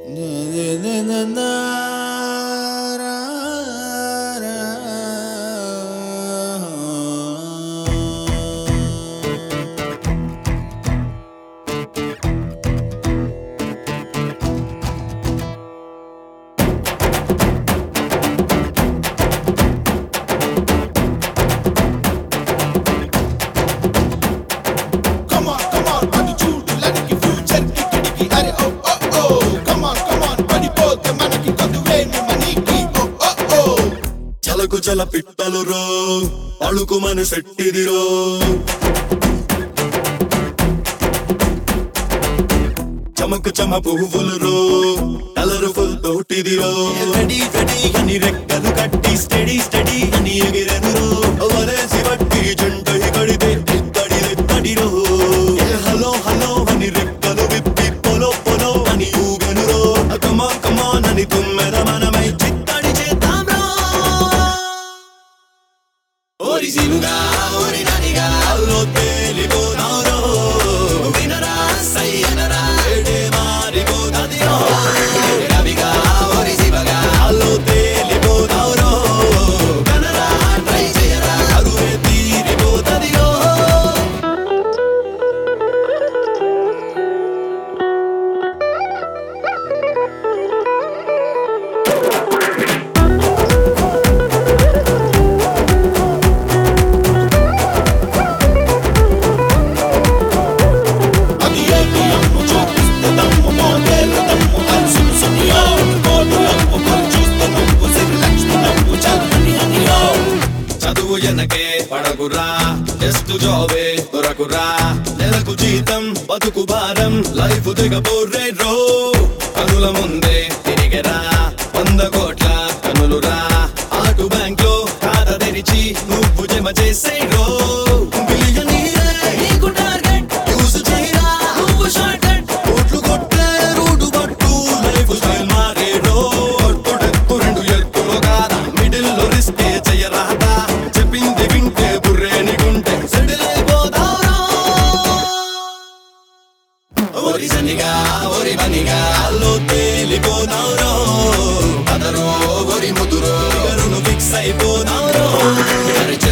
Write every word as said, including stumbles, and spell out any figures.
చల పిట్టలు రో అళుకు మన సెట్టిదిరో చమకు చమ పువ్వులు రో కలర్ఫుల్ తోటిదిరో రెడీ రెడీ అని రెక్కలు కట్టి స్టడీ స్టడీ అని ఎగిరెను రో వలేసి బట్టి జంటై కడితే ఇత్తడి ఇత్తడిరో హలో హలో అని రెక్కలు విప్పి పొలో పొలో అని ఊగను రో కమా కమా అని తుమ్మెద మనమై చిత్తడి చేద్దాం రో ఓరి సిలుగా ఓరి ననిగా అల్లో తేలిపోతారో వినరా సయ్యనరా ఏడే మారిపోతాదిరో రవిగా ఓరి శివగా అల్లో తేలిపోతారో కనరా ట్రై చేయరా అరువే తీరిపోతాదిరో ఎనకే పడకురా టెస్ట్ జాబే దొరకురా నెలకు జీతం బతుకు భారం లైఫ్ దిగబోర్రే రో కనుల ముందే తిరిగరా వంద కోట్ల కనులురా ఆటు బ్యాంక్ లో ఖాతా తెరిచి నువ్వు జమ చేసే రో బిలియనీరే నీకు టార్గెట్ యూజ్ చేయరా నువ్వు షార్ట్ కట్ కోట్లు కొట్టే రూటు పట్టు లైఫ్ స్టైల్ మారే రో ఒట్టొడెత్తు రెండు ఎత్తులో కాదా మిడిల్ లో రిస్కే చేయరాదా చెప్పింది వింటే బుర్రేని గుంటే సెటిల్ అయిపోతావురా ఓరి సనిగా ఓరి బనిగా అల్లో తేలిపోతావురో అదరో ఓరి ముదురో గరును ఫిక్స్ అయిపోతావురో